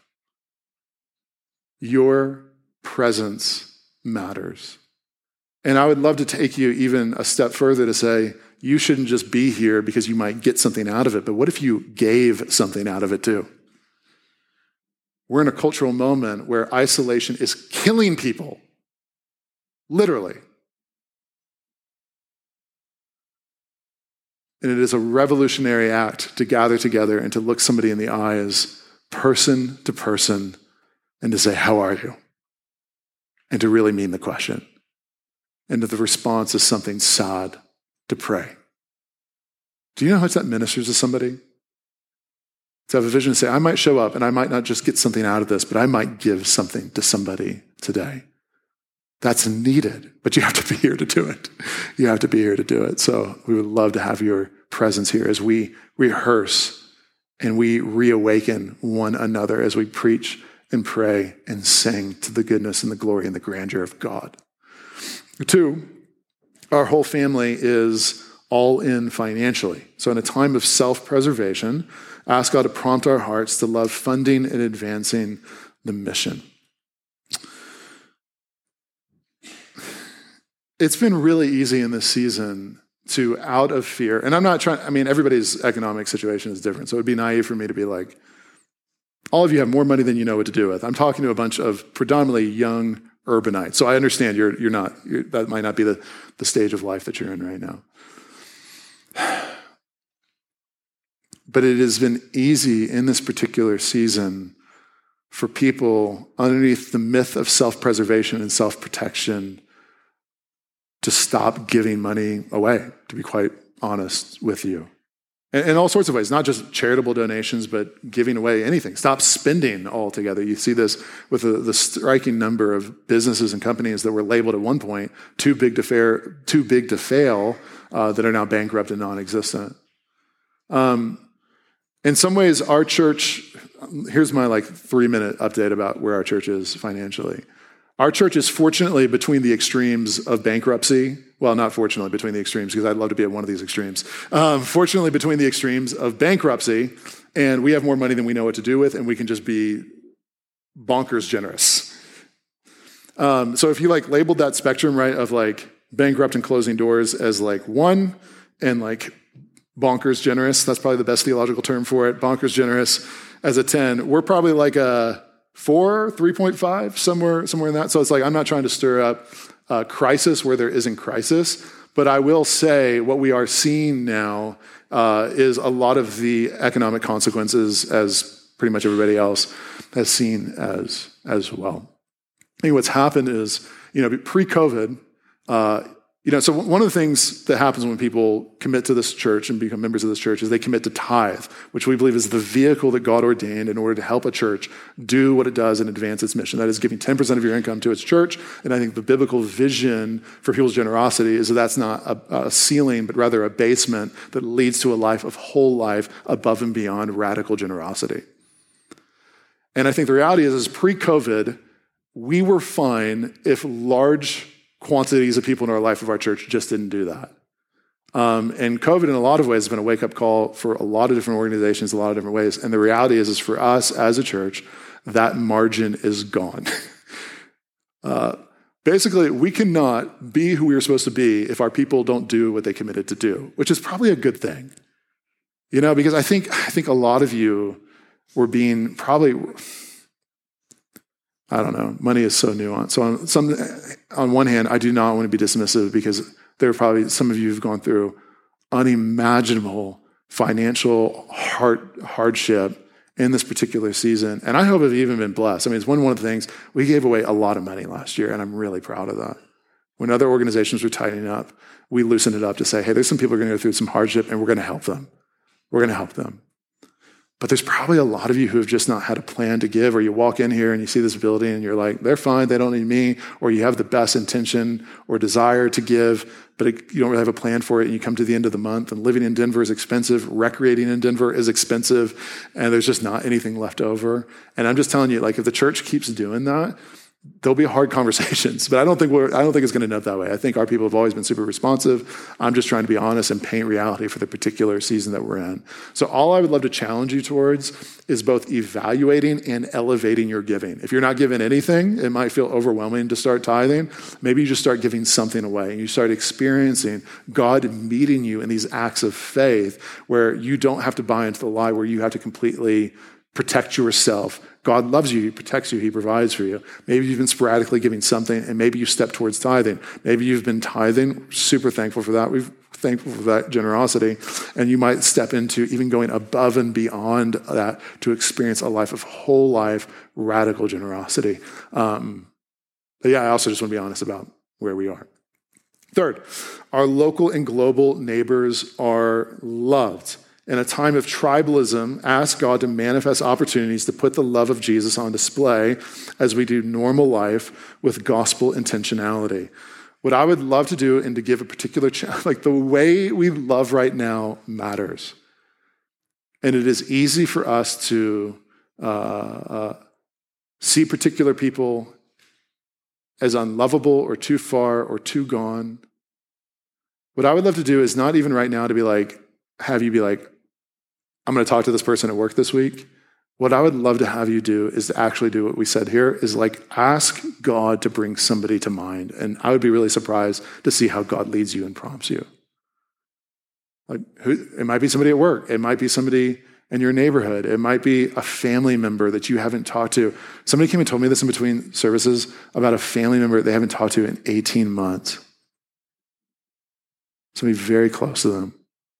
Your presence matters. And I would love to take you even a step further to say, you shouldn't just be here because you might get something out of it, but what if you gave something out of it too? We're in a cultural moment where isolation is killing people, literally. And it is a revolutionary act to gather together and to look somebody in the eye as person to person and to say, how are you? And to really mean the question. And that the response is something sad, to pray. Do you know how much that ministers to somebody? To have a vision and say, I might show up and I might not just get something out of this, but I might give something to somebody today. That's needed, but you have to be here to do it. You have to be here to do it. So we would love to have your presence here as we rehearse and we reawaken one another as we preach and pray and sing to the goodness and the glory and the grandeur of God. Two, our whole family is all in financially. So in a time of self-preservation, ask God to prompt our hearts to love funding and advancing the mission. It's been really easy in this season to, out of fear, and I'm not trying, I mean, everybody's economic situation is different, so it would be naive for me to be like, all of you have more money than you know what to do with. I'm talking to a bunch of predominantly young urbanites, so I understand you're you're not, you're, that might not be the, the stage of life that you're in right now. But it has been easy in this particular season for people underneath the myth of self-preservation and self-protection to stop giving money away, to be quite honest with you. In, in all sorts of ways, not just charitable donations, but giving away anything. Stop spending altogether. You see this with the, the striking number of businesses and companies that were labeled at one point too big to, fair, too big to fail uh, that are now bankrupt and non-existent. Um, In some ways, our church, here's my like three minute update about where our church is financially. Our church is fortunately between the extremes of bankruptcy. Well, not fortunately between the extremes, because I'd love to be at one of these extremes. Um, fortunately between the extremes of bankruptcy, and we have more money than we know what to do with, and we can just be bonkers generous. Um, so if you like labeled that spectrum, right, of like bankrupt and closing doors as like one and like bonkers generous, that's probably the best theological term for it, bonkers generous as a ten, we're probably like a four, three point five, somewhere, somewhere in that. So it's like, I'm not trying to stir up a crisis where there isn't crisis, but I will say what we are seeing now uh, is a lot of the economic consequences as pretty much everybody else has seen as, as well. I think what's happened is, you know, pre-COVID, uh, you know, so one of the things that happens when people commit to this church and become members of this church is they commit to tithe, which we believe is the vehicle that God ordained in order to help a church do what it does and advance its mission. That is giving ten percent of your income to its church. And I think the biblical vision for people's generosity is that that's not a, a ceiling, but rather a basement that leads to a life of whole life above and beyond radical generosity. And I think the reality is, is pre-COVID, we were fine if large quantities of people in our life of our church just didn't do that. Um, and COVID, in a lot of ways, has been a wake-up call for a lot of different organizations, a lot of different ways. And the reality is, is for us as a church, that margin is gone. uh, basically, we cannot be who we are supposed to be if our people don't do what they committed to do, which is probably a good thing. You know, because I think I think a lot of you were being probably... I don't know. Money is so nuanced. So on some, on one hand, I do not want to be dismissive because there are probably some of you who've gone through unimaginable financial hard, hardship in this particular season. And I hope have even been blessed. I mean, it's one, one of the things, we gave away a lot of money last year, and I'm really proud of that. When other organizations were tightening up, we loosened it up to say, hey, there's some people who are going to go through some hardship, and we're going to help them. We're going to help them. But there's probably a lot of you who have just not had a plan to give, or you walk in here and you see this building and you're like, they're fine, they don't need me, or you have the best intention or desire to give, but it, you don't really have a plan for it, and you come to the end of the month, and living in Denver is expensive, recreating in Denver is expensive, and there's just not anything left over. And I'm just telling you, like, if the church keeps doing that, there'll be hard conversations, but I don't think we're, I don't think it's going to end up that way. I think our people have always been super responsive. I'm just trying to be honest and paint reality for the particular season that we're in. So all I would love to challenge you towards is both evaluating and elevating your giving. If you're not giving anything, it might feel overwhelming to start tithing. Maybe you just start giving something away, and you start experiencing God meeting you in these acts of faith where you don't have to buy into the lie, where you have to completely protect yourself. God loves you, he protects you, he provides for you. Maybe you've been sporadically giving something, and maybe you step towards tithing. Maybe you've been tithing, super thankful for that. We're thankful for that generosity. And you might step into even going above and beyond that to experience a life of whole life, radical generosity. Um, but yeah, I also just want to be honest about where we are. Third, our local and global neighbors are loved. In a time of tribalism, ask God to manifest opportunities to put the love of Jesus on display as we do normal life with gospel intentionality. What I would love to do, and to give a particular challenge, like the way we love right now matters. And it is easy for us to uh, uh, see particular people as unlovable or too far or too gone. What I would love to do is not even right now to be like, have you be like, I'm going to talk to this person at work this week. What I would love to have you do is to actually do what we said here, is like ask God to bring somebody to mind. And I would be really surprised to see how God leads you and prompts you. Like, who, it might be somebody at work. It might be somebody in your neighborhood. It might be a family member that you haven't talked to. Somebody came and told me this in between services about a family member they haven't talked to in eighteen months. Somebody very close to them.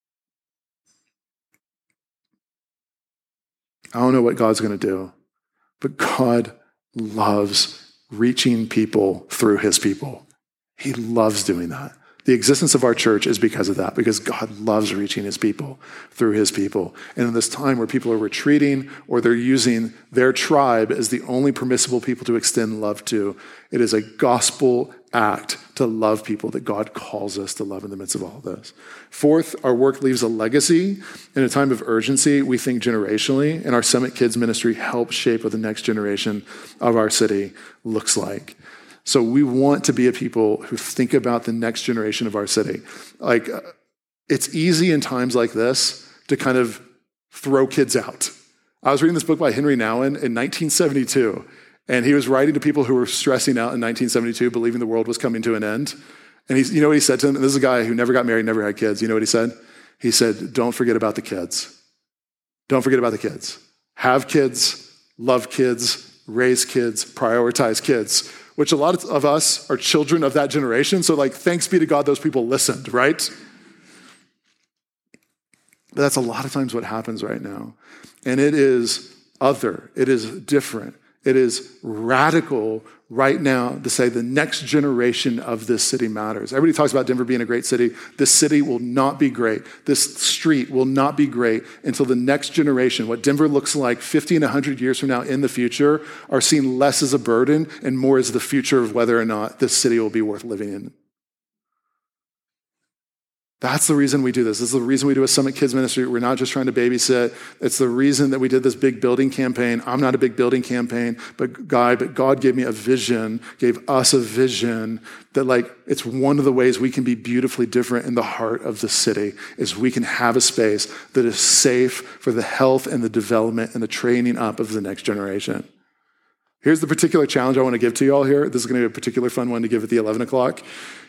I don't know what God's going to do, but God loves reaching people through his people. He loves doing that. The existence of our church is because of that, because God loves reaching his people through his people. And in this time where people are retreating or they're using their tribe as the only permissible people to extend love to, it is a gospel act to love people that God calls us to love in the midst of all of this. Fourth, our work leaves a legacy. In a time of urgency, we think generationally, and our Summit Kids ministry helps shape what the next generation of our city looks like. So we want to be a people who think about the next generation of our city. Like, uh, it's easy in times like this to kind of throw kids out. I was reading this book by Henry Nouwen in nineteen seventy-two, And he was writing to people who were stressing out in nineteen seventy-two, believing the world was coming to an end. And he's, you know what he said to them? And this is a guy who never got married, never had kids. You know what he said? He said, don't forget about the kids. Don't forget about the kids. Have kids, love kids, raise kids, prioritize kids, which a lot of us are children of that generation. So like, thanks be to God, those people listened, right? But that's a lot of times what happens right now. And it is other. It is different. It is radical right now to say the next generation of this city matters. Everybody talks about Denver being a great city. This city will not be great. This street will not be great until the next generation, what Denver looks like fifty and one hundred years from now in the future, are seen less as a burden and more as the future of whether or not this city will be worth living in. That's the reason we do this. This is the reason we do a Summit Kids Ministry. We're not just trying to babysit. It's the reason that we did this big building campaign. I'm not a big building campaign, but guy, but God gave me a vision, gave us a vision that like, it's one of the ways we can be beautifully different in the heart of the city is we can have a space that is safe for the health and the development and the training up of the next generation. Here's the particular challenge I want to give to you all here. This is going to be a particular fun one to give at the eleven o'clock.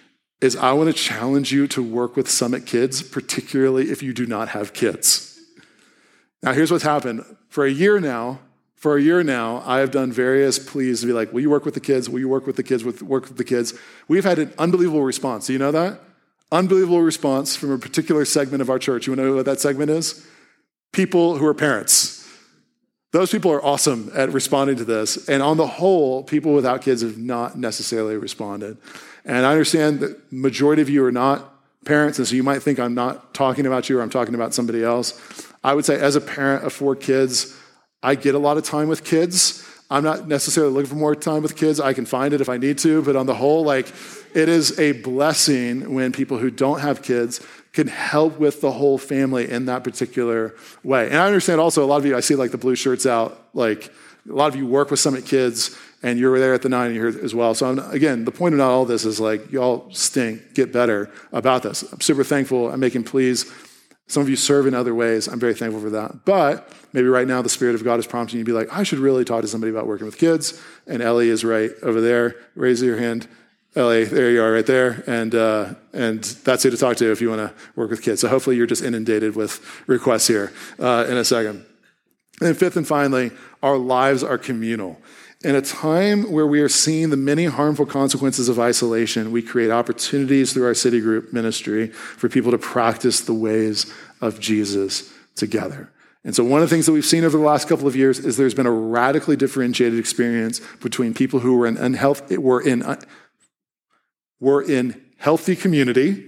Is I want to challenge you to work with Summit Kids, particularly if you do not have kids. Now, here's what's happened. For a year now, for a year now, I have done various pleas to be like, will you work with the kids? Will you work with the kids? With work with the kids? We've had an unbelievable response. Do you know that? Unbelievable response from a particular segment of our church. You want to know what that segment is? People who are parents. Those people are awesome at responding to this. And on the whole, people without kids have not necessarily responded. And I understand that the majority of you are not parents, and so you might think I'm not talking about you or I'm talking about somebody else. I would say as a parent of four kids, I get a lot of time with kids. I'm not necessarily looking for more time with kids. I can find it if I need to, but on the whole, like, it is a blessing when people who don't have kids can help with the whole family in that particular way. And I understand also a lot of you, I see like the blue shirts out, like a lot of you work with Summit Kids, and you were there at the nine and you're here as well. So I'm, again, the point of not all this is like, y'all stink, get better about this. I'm super thankful. I'm making pleas. Some of you serve in other ways. I'm very thankful for that. But maybe right now the Spirit of God is prompting you to be like, I should really talk to somebody about working with kids. And Ellie is right over there. Raise your hand. Ellie, there you are right there. And uh, and that's who to talk to if you want to work with kids. So hopefully you're just inundated with requests here uh, in a second. And then fifth and finally, our lives are communal. In a time where we are seeing the many harmful consequences of isolation, we create opportunities through our city group ministry for people to practice the ways of Jesus together. And so one of the things that we've seen over the last couple of years is there's been a radically differentiated experience between people who were in unhealthy, were in, were in healthy community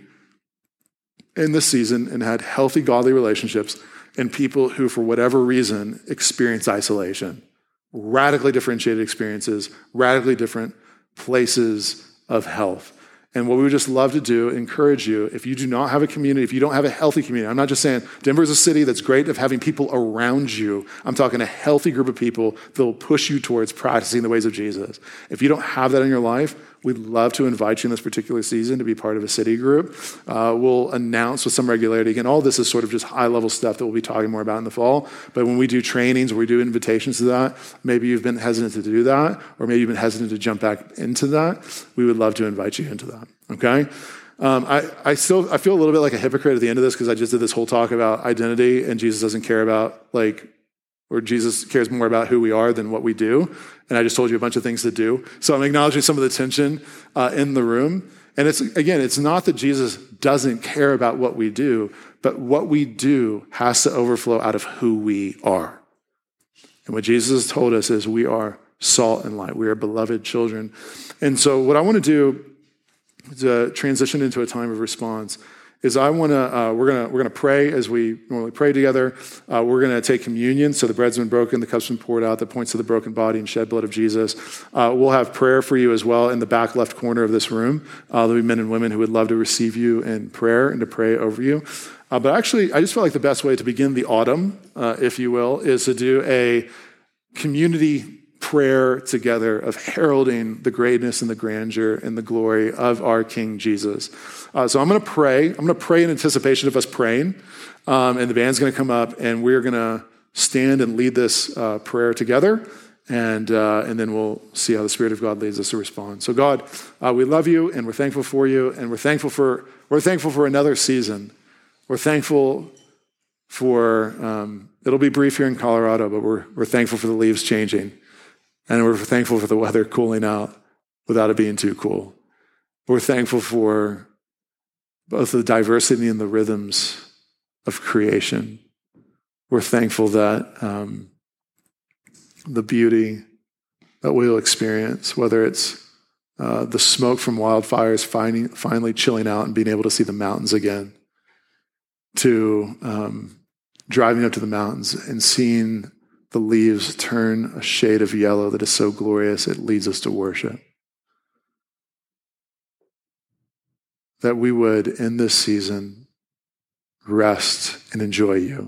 in this season and had healthy, godly relationships, and people who, for whatever reason, experience isolation. Radically differentiated experiences, radically different places of health. And what we would just love to do, encourage you, if you do not have a community, if you don't have a healthy community, I'm not just saying Denver is a city that's great of having people around you. I'm talking a healthy group of people that will push you towards practicing the ways of Jesus. If you don't have that in your life, we'd love to invite you in this particular season to be part of a city group. Uh, we'll announce with some regularity. Again, all this is sort of just high-level stuff that we'll be talking more about in the fall. But when we do trainings or we do invitations to that, maybe you've been hesitant to do that, or maybe you've been hesitant to jump back into that. We would love to invite you into that, okay? Um, I, I still I feel a little bit like a hypocrite at the end of this because I just did this whole talk about identity, and Jesus doesn't care about, like, or Jesus cares more about who we are than what we do. And I just told you a bunch of things to do. So I'm acknowledging some of the tension uh, in the room. And it's, again, it's not that Jesus doesn't care about what we do, but what we do has to overflow out of who we are. And what Jesus has told us is we are salt and light. We are beloved children. And so what I want to do to transition into a time of response is I want to, uh, we're going to we're gonna pray as we normally pray together. Uh, we're going to take communion. So the bread's been broken, the cup's been poured out, that points to the broken body and shed blood of Jesus. Uh, we'll have prayer for you as well in the back left corner of this room. Uh, there'll be men and women who would love to receive you in prayer and to pray over you. Uh, but actually, I just feel like the best way to begin the autumn, uh, if you will, is to do a community prayer together of heralding the greatness and the grandeur and the glory of our King Jesus. Uh, so I'm going to pray. I'm going to pray in anticipation of us praying. Um, and the band's going to come up and we're going to stand and lead this uh, prayer together. And uh, and then we'll see how the Spirit of God leads us to respond. So God, uh, we love you, and we're thankful for you, and we're thankful for we're thankful for another season. We're thankful for um, it'll be brief here in Colorado, but we're we're thankful for the leaves changing, and we're thankful for the weather cooling out without it being too cool. We're thankful for both the diversity and the rhythms of creation. We're thankful that. Um, the beauty that we'll experience, whether it's uh, the smoke from wildfires finally, finally chilling out and being able to see the mountains again, to um, driving up to the mountains and seeing the leaves turn a shade of yellow that is so glorious it leads us to worship. That we would, in this season, rest and enjoy you.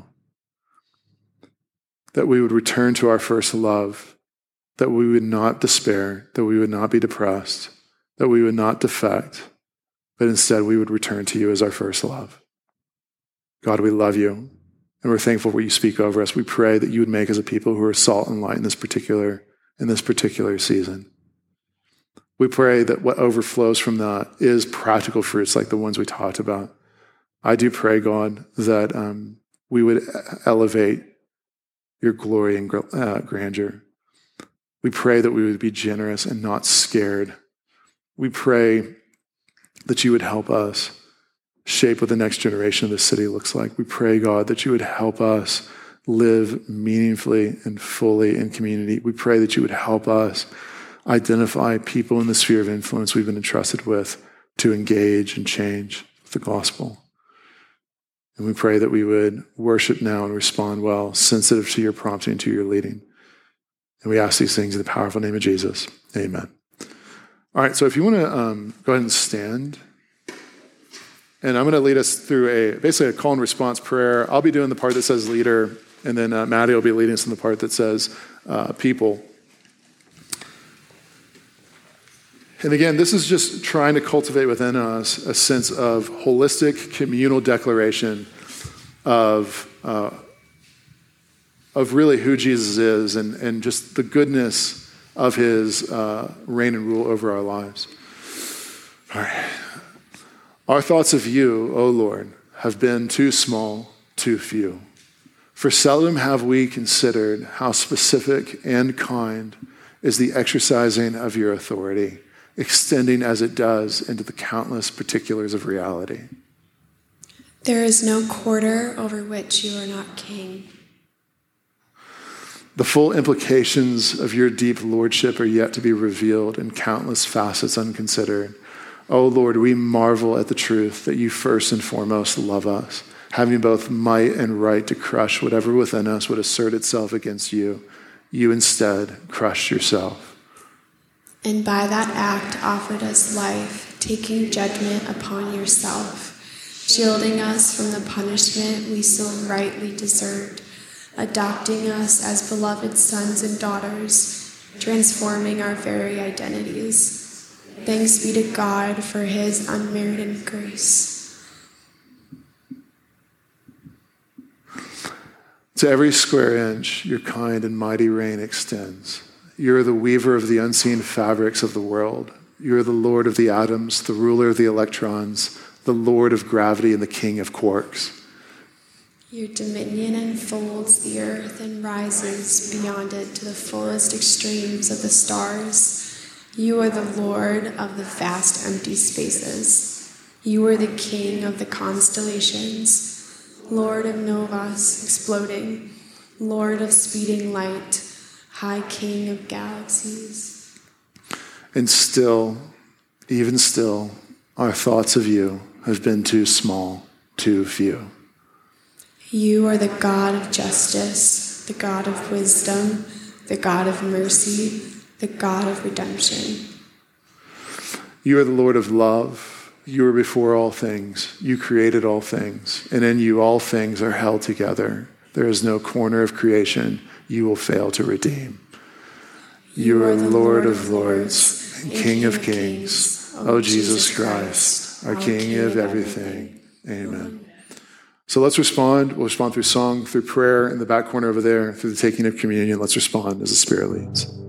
That we would return to our first love, that we would not despair, that we would not be depressed, that we would not defect, but instead we would return to you as our first love. God, we love you, and we're thankful for what you speak over us. We pray that you would make us a people who are salt and light in this particular, in this particular season. We pray that what overflows from that is practical fruits like the ones we talked about. I do pray, God, that um, we would elevate your glory and uh, grandeur. We pray that we would be generous and not scared. We pray that you would help us shape what the next generation of this city looks like. We pray, God, that you would help us live meaningfully and fully in community. We pray that you would help us identify people in the sphere of influence we've been entrusted with to engage and change the gospel. And we pray that we would worship now and respond well, sensitive to your prompting, to your leading. And we ask these things in the powerful name of Jesus. Amen. All right, so if you want to um, go ahead and stand. And I'm going to lead us through a basically a call and response prayer. I'll be doing the part that says leader, and then uh, Maddie will be leading us in the part that says uh, people. And again, this is just trying to cultivate within us a sense of holistic communal declaration of uh, of really who Jesus is and, and just the goodness of his uh, reign and rule over our lives. All right. Our thoughts of you, O Lord, have been too small, too few. For seldom have we considered how specific and kind is the exercising of your authority, extending as it does into the countless particulars of reality. There is no quarter over which you are not king. The full implications of your deep lordship are yet to be revealed in countless facets unconsidered. O Lord, we marvel at the truth that you first and foremost love us, having both might and right to crush whatever within us would assert itself against you. You instead crushed yourself. And by that act offered us life, taking judgment upon yourself, shielding us from the punishment we so rightly deserved, adopting us as beloved sons and daughters, transforming our very identities. Thanks be to God for his unmerited grace. To every square inch, your kind and mighty reign extends. You're the weaver of the unseen fabrics of the world. You're the Lord of the atoms, the ruler of the electrons, the Lord of gravity, and the king of quarks. Your dominion enfolds the earth and rises beyond it to the fullest extremes of the stars. You are the Lord of the vast empty spaces. You are the king of the constellations, Lord of novas exploding, Lord of speeding light, High King of galaxies. And still, even still, our thoughts of you have been too small, too few. You are the God of justice, the God of wisdom, the God of mercy, the God of redemption. You are the Lord of love. You are before all things. You created all things, and in you all things are held together. There is no corner of creation you will fail to redeem. You are the Lord of lords and King of kings, O Jesus Christ, our King of everything. Amen. So let's respond. We'll respond through song, through prayer in the back corner over there, through the taking of communion. Let's respond as the Spirit leads.